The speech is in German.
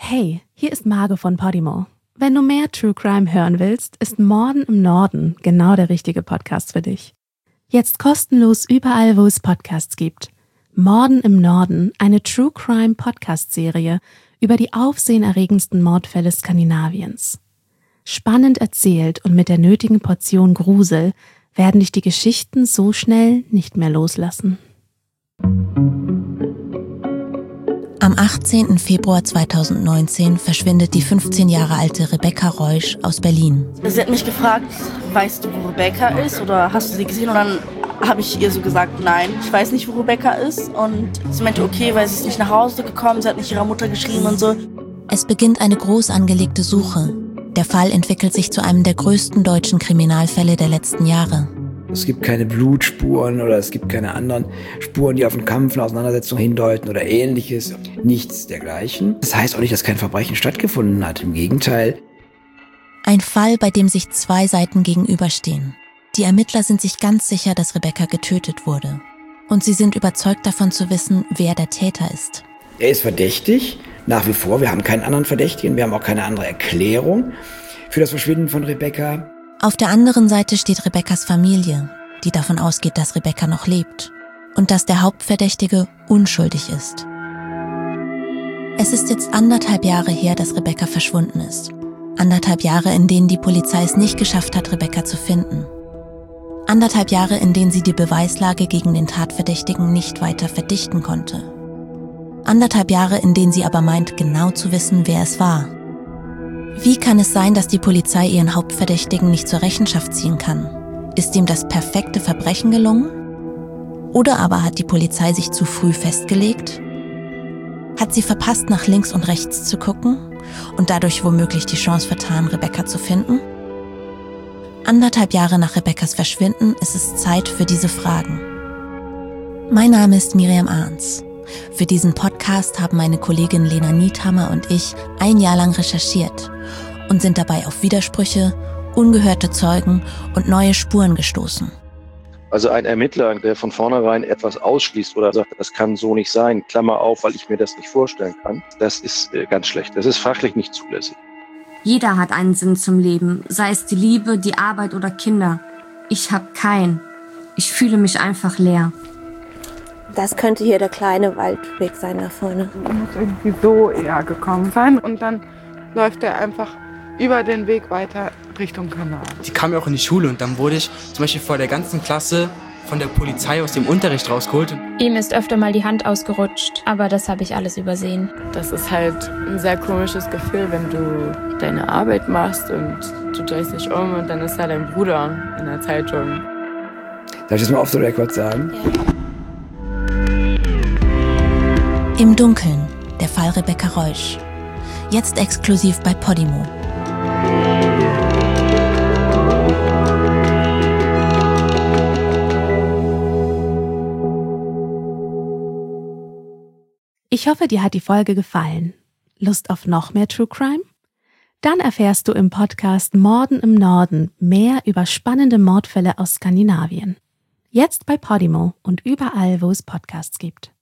Hey, hier ist Marge von Podimo. Wenn du mehr True Crime hören willst, ist Morden im Norden genau der richtige Podcast für dich. Jetzt kostenlos überall, wo es Podcasts gibt. Morden im Norden, eine True Crime Podcast-Serie über die aufsehenerregendsten Mordfälle Skandinaviens. Spannend erzählt und mit der nötigen Portion Grusel werden dich die Geschichten so schnell nicht mehr loslassen. Am 18. Februar 2019 verschwindet die 15 Jahre alte Rebecca Reusch aus Berlin. Sie hat mich gefragt, weißt du, wo Rebecca ist oder hast du sie gesehen? Und dann habe ich ihr so gesagt, nein, ich weiß nicht, wo Rebecca ist. Und sie meinte, okay, weil sie ist nicht nach Hause gekommen, sie hat nicht ihrer Mutter geschrieben und so. Es beginnt eine groß angelegte Suche. Der Fall entwickelt sich zu einem der größten deutschen Kriminalfälle der letzten Jahre. Es gibt keine Blutspuren oder es gibt keine anderen Spuren, die auf einen Kampf, eine Auseinandersetzung hindeuten oder ähnliches. Nichts dergleichen. Das heißt auch nicht, dass kein Verbrechen stattgefunden hat. Im Gegenteil. Ein Fall, bei dem sich zwei Seiten gegenüberstehen. Die Ermittler sind sich ganz sicher, dass Rebecca getötet wurde. Und sie sind überzeugt davon zu wissen, wer der Täter ist. Er ist verdächtig, nach wie vor. Wir haben keinen anderen Verdächtigen, wir haben auch keine andere Erklärung für das Verschwinden von Rebecca. Auf der anderen Seite steht Rebeccas Familie, die davon ausgeht, dass Rebecca noch lebt und dass der Hauptverdächtige unschuldig ist. Es ist jetzt 1,5 Jahre her, dass Rebecca verschwunden ist. 1,5 Jahre, in denen die Polizei es nicht geschafft hat, Rebecca zu finden. 1,5 Jahre, in denen sie die Beweislage gegen den Tatverdächtigen nicht weiter verdichten konnte. 1,5 Jahre, in denen sie aber meint, genau zu wissen, wer es war. Wie kann es sein, dass die Polizei ihren Hauptverdächtigen nicht zur Rechenschaft ziehen kann? Ist ihm das perfekte Verbrechen gelungen? Oder aber hat die Polizei sich zu früh festgelegt? Hat sie verpasst, nach links und rechts zu gucken und dadurch womöglich die Chance vertan, Rebecca zu finden? 1,5 Jahre nach Rebeccas Verschwinden ist es Zeit für diese Fragen. Mein Name ist Miriam Arns. Für diesen Podcast haben meine Kollegin Lena Niethammer und ich 1 Jahr lang recherchiert und sind dabei auf Widersprüche, ungehörte Zeugen und neue Spuren gestoßen. Also ein Ermittler, der von vornherein etwas ausschließt oder sagt, das kann so nicht sein, Klammer auf, weil ich mir das nicht vorstellen kann, das ist ganz schlecht. Das ist fachlich nicht zulässig. Jeder hat einen Sinn zum Leben, sei es die Liebe, die Arbeit oder Kinder. Ich habe keinen. Ich fühle mich einfach leer. Das könnte hier der kleine Waldweg sein da vorne. Er muss irgendwie so eher gekommen sein und dann läuft er einfach über den Weg weiter Richtung Kanal. Die kam ja auch in die Schule und dann wurde ich zum Beispiel vor der ganzen Klasse von der Polizei aus dem Unterricht rausgeholt. Ihm ist öfter mal die Hand ausgerutscht, aber das habe ich alles übersehen. Das ist halt ein sehr komisches Gefühl, wenn du deine Arbeit machst und du drehst dich um und dann ist da dein Bruder in der Zeitung. Darf ich das mal off the record sagen? Ja. Im Dunkeln, der Fall Rebecca Reusch. Jetzt exklusiv bei Podimo. Ich hoffe, dir hat die Folge gefallen. Lust auf noch mehr True Crime? Dann erfährst du im Podcast Morden im Norden mehr über spannende Mordfälle aus Skandinavien. Jetzt bei Podimo und überall, wo es Podcasts gibt.